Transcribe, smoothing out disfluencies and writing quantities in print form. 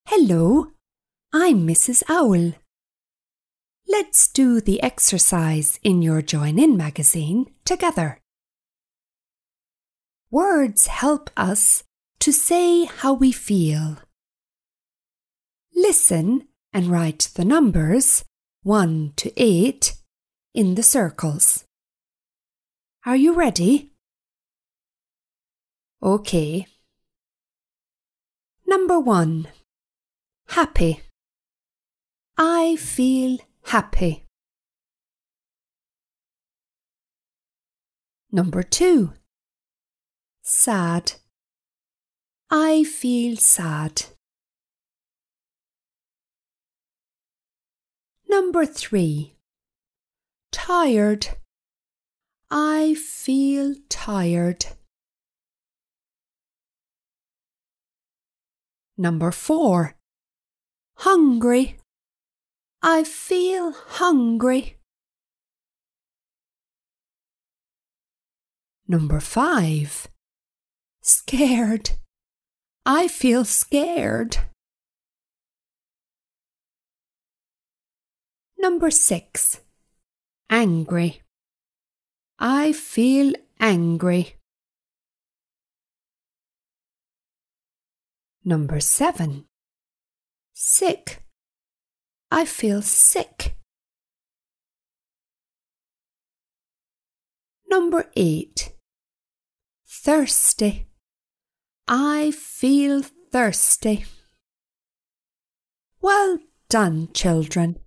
Hello, I'm Mrs. Owl. Let's do the exercise in your Join In magazine together. Words help us to say how we feel. Listen and write the numbers 1 to 8 in the circles. Are you ready? OK. Number 1. Happy. I feel happy. Number 2. Sad. I feel sad. Number 3. Tired. I feel tired. Number 4. Hungry. I feel hungry. Number 5. Scared. I feel scared. Number 6. Angry. I feel angry. Number 7. Sick. I feel sick. Number 8. Thirsty. I feel thirsty. Well done, children.